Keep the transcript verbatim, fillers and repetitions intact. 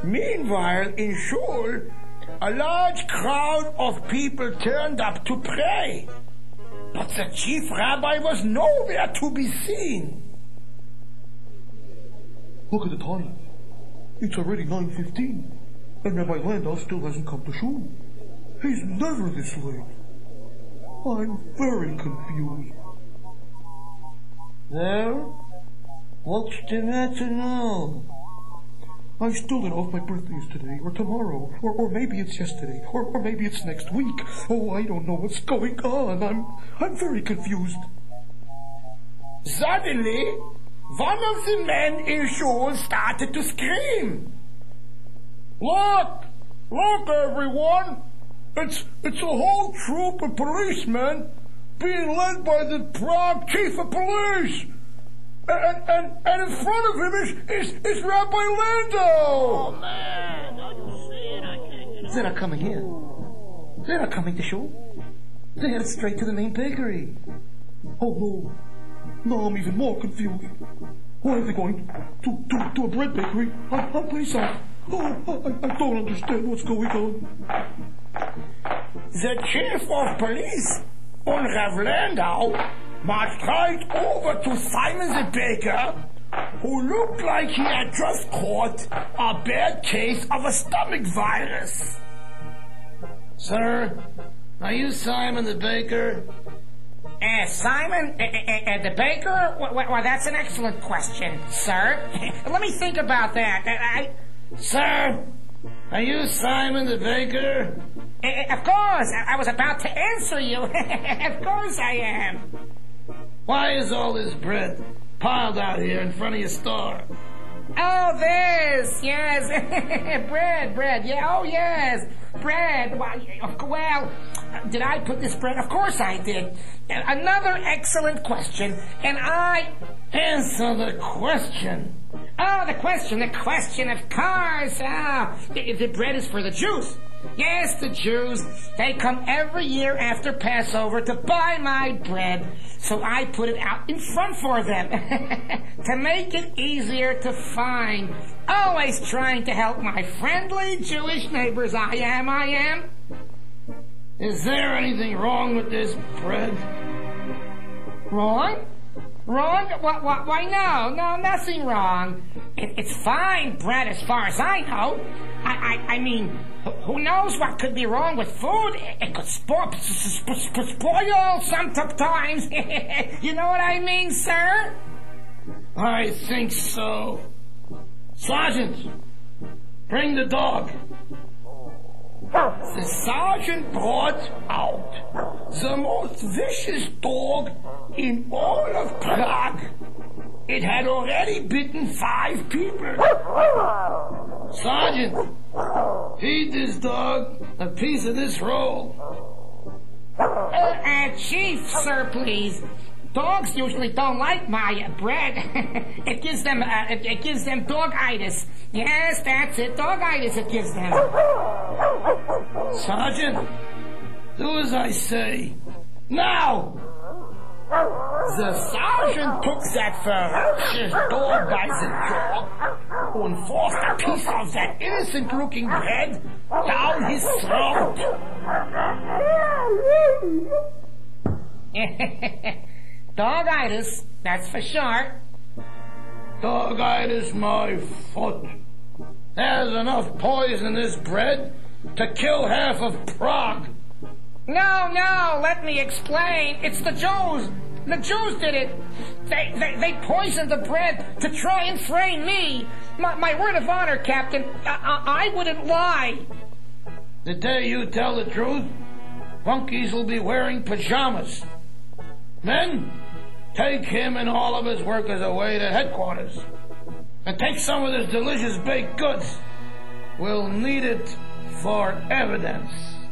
Meanwhile, in Shul, a large crowd of people turned up to pray. But the chief rabbi was nowhere to be seen. Look at the time. It's already nine fifteen, and Rabbi Landau still hasn't come to shul. He's never this late. I'm very confused. Well, what's the matter now? I still don't know if my birthday is today or tomorrow, or, or maybe it's yesterday, or, or maybe it's next week. Oh, I don't know what's going on. I'm I'm very confused. Suddenly, one of the men in Shul started to scream. Look! Look, everyone! It's, it's a whole troop of policemen being led by the Prague chief of police! And, and, and in front of him is, is, is Rabbi Landau! Oh, man, don't you see it? I can't get They're not coming here. They're not coming to shul. They headed straight to the main bakery. Oh, no. No, I'm even more confused. Why are they going to, to, to a bread bakery on, on Pesach? Oh, I, I don't understand what's going on. The chief of police, and Rav Landau, marched right over to Simon the baker, who looked like he had just caught a bad case of a stomach virus. Sir, are you Simon the baker? Uh, Simon, uh, uh, uh, the baker? Well, well, that's an excellent question, sir. Let me think about that. Uh, I... Sir, are you Simon the baker? Uh, of course, I, I was about to answer you. Of course I am. Why is all this bread piled out here in front of your store? Oh, this, yes. bread, bread, yeah, oh, yes. Bread, well, well, did I put this bread? Of course I did. Another excellent question, and I... Answer the question. Oh, the question, the question, of course. Ah, the, the bread is for the Jews. Yes, the Jews. They come every year after Passover to buy my bread. So I put it out in front for them to make it easier to find. Always trying to help my friendly Jewish neighbors. I am, I am. Is there anything wrong with this bread? Wrong? Wrong? What, what, why, no. No, nothing wrong. It, it's fine bread as far as I know. I, I, I mean... Who knows what could be wrong with food? It could spoil, spoil sometimes. You know what I mean, sir? I think so. Sergeant, bring the dog. The sergeant brought out the most vicious dog in all of Prague. It had already bitten five people. Sergeant, feed this dog a piece of this roll. Uh, uh, Chief, sir, please. Dogs usually don't like my uh, bread. It gives them, uh, it, it gives them dog-itis. Yes, that's it, dog-itis it gives them. Sergeant, do as I say. Now! The sergeant took that ferocious dog by the jaw and forced a piece of that innocent-looking bread down his throat. Dog-itis, that's for sure. Dog-itis my foot. There's enough poison in this bread to kill half of Prague. No, no, let me explain. It's the Jews. The Jews did it. They, they, they poisoned the bread to try and frame me. My, my word of honor, Captain, I, I, I wouldn't lie. The day you tell the truth, monkeys will be wearing pajamas. Men, take him and all of his workers away to headquarters. And take some of this delicious baked goods. We'll need it for evidence.